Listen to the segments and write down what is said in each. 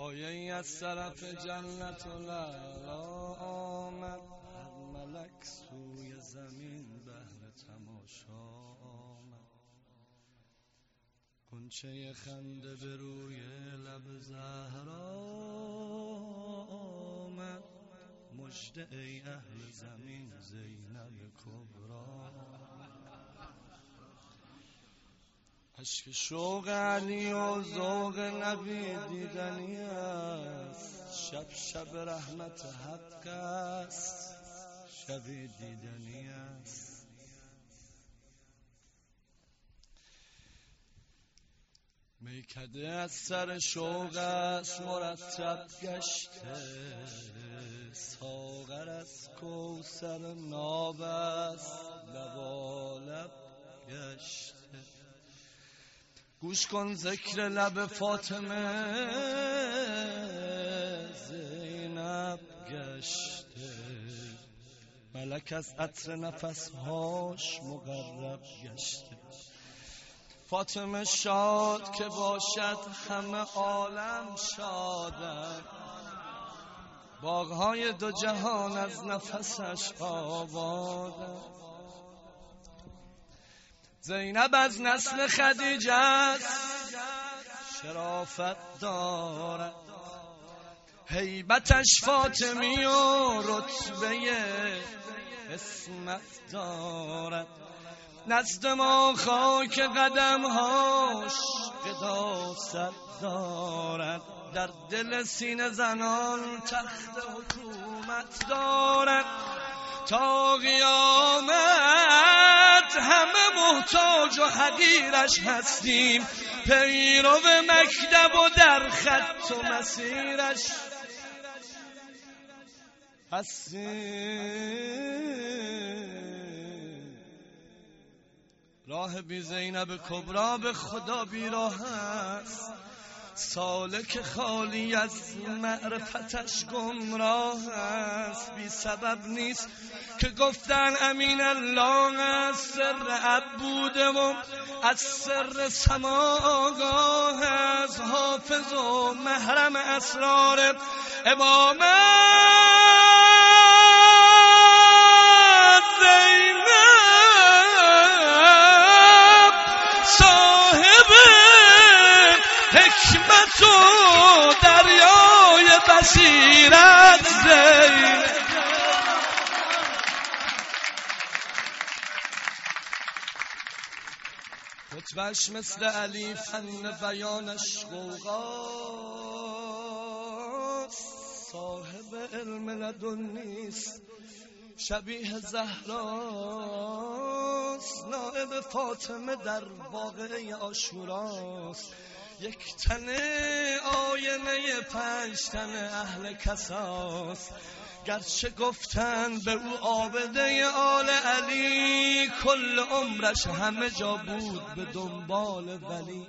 آیه ای از طرف جنت العلا آمد، هر ملک سوی زمین بهر تماشا آمد. غنچه خنده به روی لب زهرا آمد، مژده ای اهل زمین زینب کبرا. اشک شوق علی و ذوق نبی دیدنی است، شب شب رحمت حق است، شبی دیدنی است. میکده از سر شوق است مرتب گشته، ساغر از کوثر ناب است لبالب گشته. گوش کن ذکر لب فاطمه زینب گشته، ملک از عطر نفسهاش مقرب گشته. فاطمه شاد که باشد همه عالم شادند، باغهای دو جهان از نفسش آبادند. زینب از نسل خدیجه است، شرافت دارد، هیبتش فاطمی و رتبه اسمت دارد. نزد ما خاک قدمهاش قداست دارد، در دل سینه زنان تخت حکومت دارد. تا قیامت همه محتاج و حقیرش هستیم، پیرو مکتب و در خط و مسیرش هستیم. راه بی زینب کبرا به خدا بی راه است، سالک خالی از معرفتش گمراه است. بی سبب نیست که گفتن امین الله از سر عبوده و از سر سما آگاه، از حافظ و محرم اسرار امامت زینب، صاحب حکمت و دریای بصیرت زینب. خطبش مثل علی فن بیانش غوغاست، صاحب علم لدنیست شبیه زهراست. نائب فاطمه در واقعه عاشوراست، یک تنه آینه 5 تن اهل کساست. گرچه گفتن به او عابده آل علی، کل عمرش همه جا بود به دنبال ولی.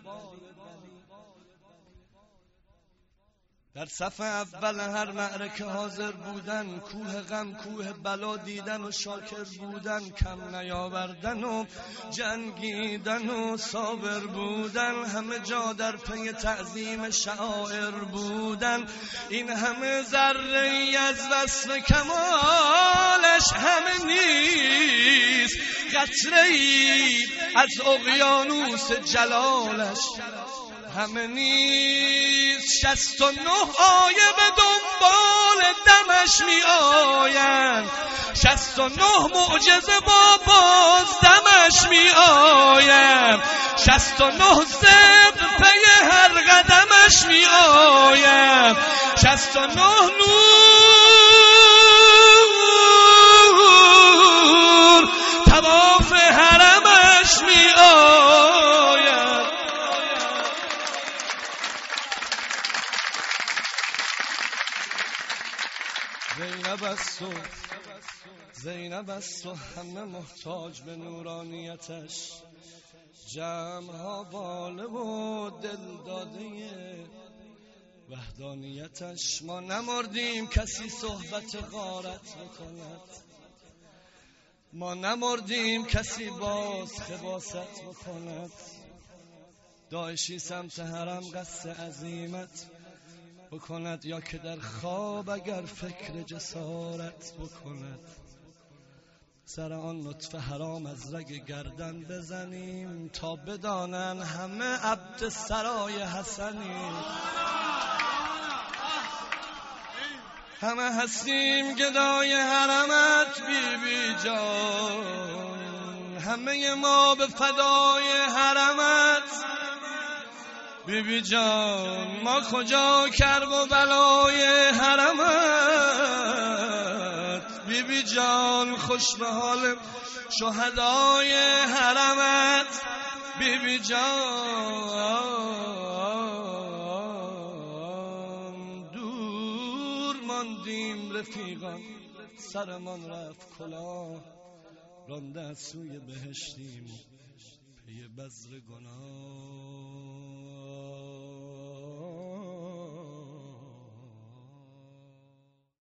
در صف اول هر معرکه حاضر بودن، کوه غم کوه بلا دیدن و شاکر بودن، کم نیاوردن و جنگیدن و صابر بودن، همه جا در پی تعظیم شعائر بودن. این همه ذره‌ای از وصف کمالش همه نیست، قطره‌ای از اقیانوس جلالش همه نیست. 69 آیه به دنبال دمش می آیند، 69 معجزه با بازدمش می آیند، 69 صدق پی هر قدمش می آیند، 69 نور طواف حرمش می آیند. زینب است و همه محتاج به نورانیتش، جمعها باله و دل داده وحدانیتش. ما نمردیم کسی صحبت غارت بکند، ما نمردیم کسی باز خباست بکند. داعشی سمت حرم قصد عزیمت بکند، یا که در خواب اگر فکر جسارت بکند، سر آن نطفه حرام از رگ گردن بزنیم تا بدانن همه عبد سرای حسنیم. همه هستیم گدای حرمت بی بی جان، همه ما به فدای حرمت بی بی جان. ما کجا کرب و بلای حرمت بی بی جان، خوش به حال شهدای حرمت بی بی جان. دور ماندیم رفیقان، سرمان رفت کلاه، رانده از سوی بهشتیم پی بذر گناه.